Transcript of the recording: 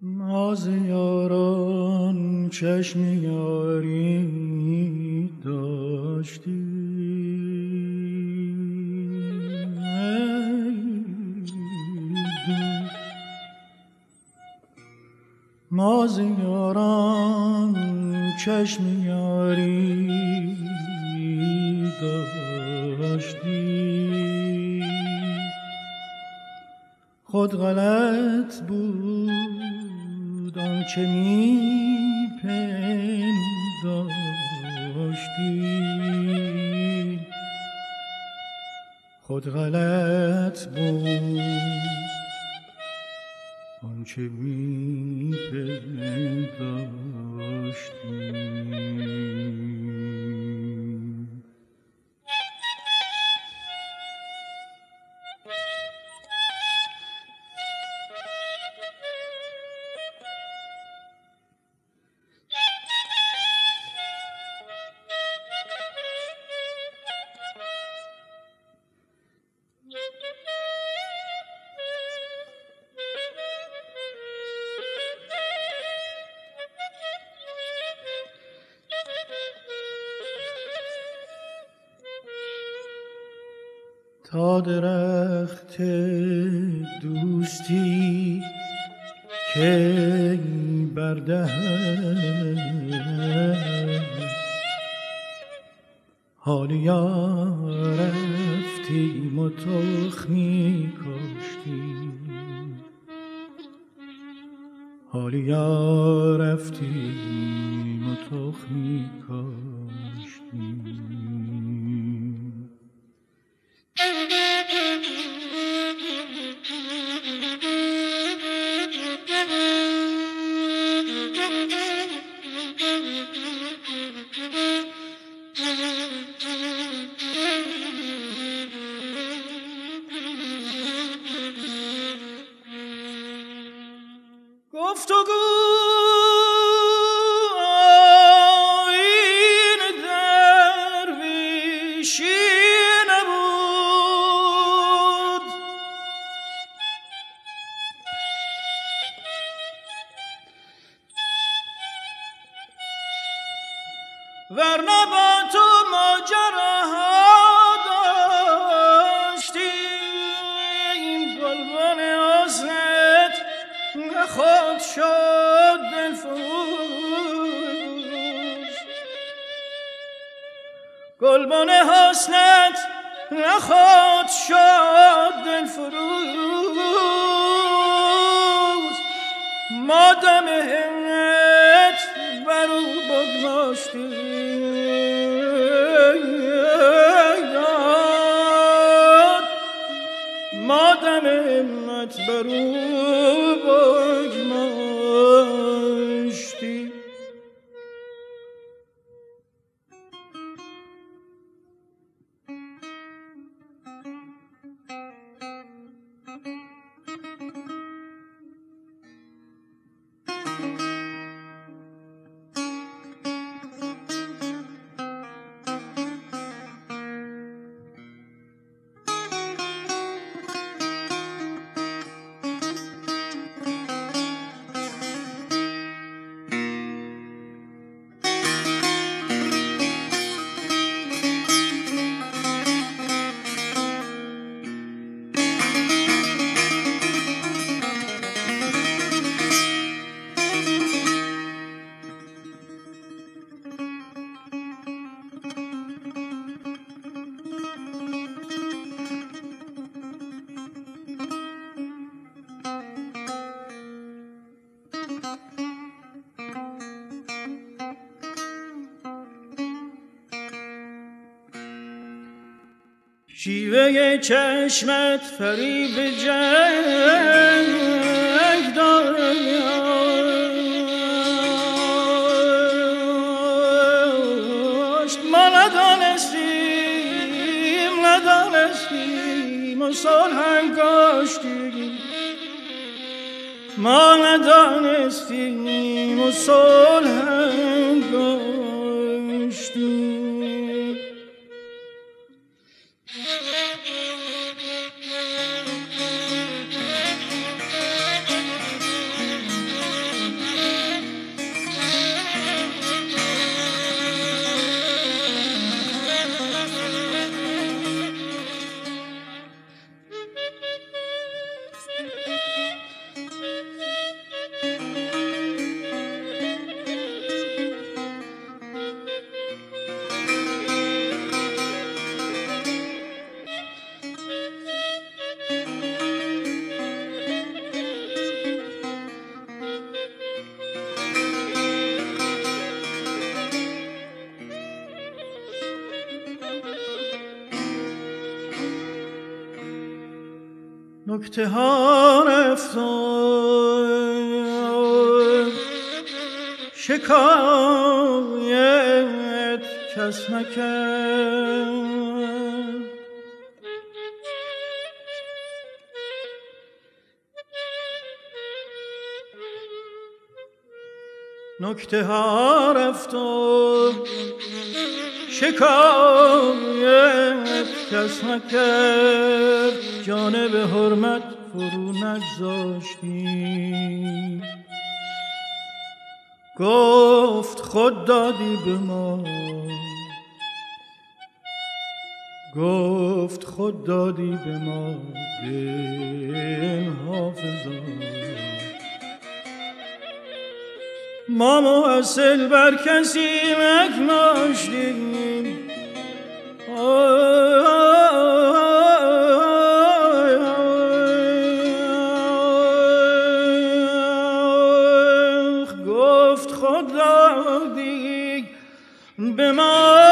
ما ز یاران چشم یاری داشتیم، ما ز یاران چشم یاری داشتیم، خود غلط بود آنچه می‌پنداشتیم، خود غلط بود آنچه می‌پنداشتیم. تا درخت دوستی کی بردهد، حالیا رفتیم و تخمی کاشتیم، حالیا رفتیم و تخمی کاشتیم. گفتگو آیین درویشی نبود، ورنه با تو ماجراها داشتیم. گلبن حسنت خود شد دلفروز، گلبن حسنت خود شد دلفروز، ما دم همت برو بگذاشتیم، ما دم همت برو بگذاشتیم. شیوه چشمت فریب جنگ داشت، ما ندانستیم و صلح کاشتیم، ما ندانستیم و صلح کاشتیم. نکته ها رفتار شکایت کس نکرد. نکته ها رفتار شکایت کس نکرد. جانب حرمت فرو نگذاشتی، گفت خود دادی به ما، گفت خود دادی به ما دل حافظا. ما موصل بر کسی نگماشتیم، گفت خود دادی به ما